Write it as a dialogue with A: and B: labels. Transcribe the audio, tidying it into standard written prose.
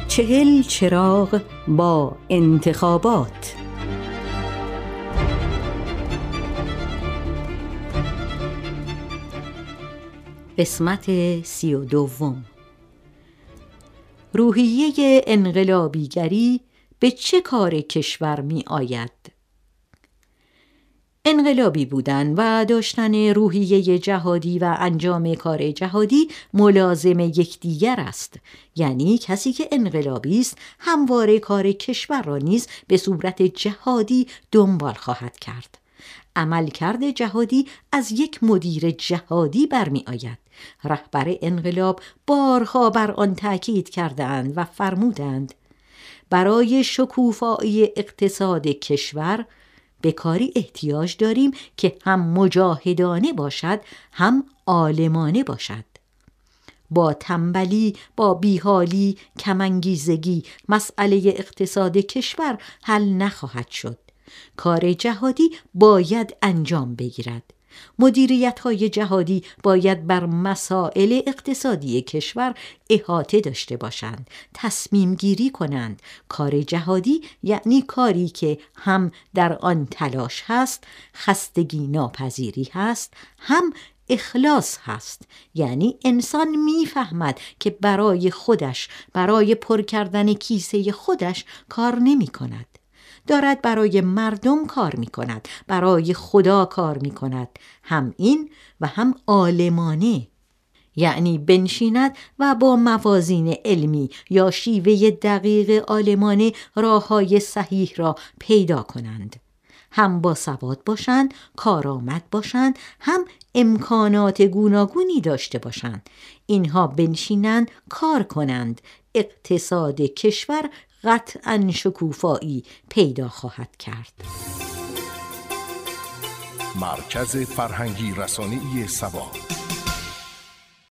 A: 40 چراغ با انتخابات. قسمت 32. روحیه انقلابیگری به چه کار کشور می آید؟ انقلابی بودن و داشتن روحیه جهادی و انجام کار جهادی ملازم یکدیگر است. یعنی کسی که انقلابی است همواره کار کشور را نیز به صورت جهادی دنبال خواهد کرد. عملکرد جهادی از یک مدیر جهادی برمی آید. رهبر انقلاب بارها بر آن تأکید کردند و فرمودند برای شکوفایی اقتصاد کشور به کاری احتیاج داریم که هم مجاهدانه باشد هم عالمانه باشد. با تنبلی، با بیحالی، کمانگیزگی مسئله اقتصاد کشور حل نخواهد شد. کار جهادی باید انجام بگیرد. مدیریت‌های جهادی باید بر مسائل اقتصادی کشور احاطه داشته باشند، تصمیم گیری کنند. کار جهادی یعنی کاری که هم در آن تلاش هست، خستگی ناپذیری هست، هم اخلاص هست. یعنی انسان میفهمد که برای خودش، برای پر کردن کیسه خودش کار نمی کند. دارد برای مردم کار می کند، برای خدا کار می کند. هم این و هم عالمانه، یعنی بنشیند و با موازین علمی یا شیوه دقیق عالمانه راههای صحیح را پیدا کنند. هم با سواد باشند، کارآمد باشند، هم امکانات گوناگونی داشته باشند. اینها بنشینند کار کنند. اقتصاد کشور قطعاً شکوفایی پیدا خواهد کرد.
B: مرکز فرهنگی رسانه‌ای سواد.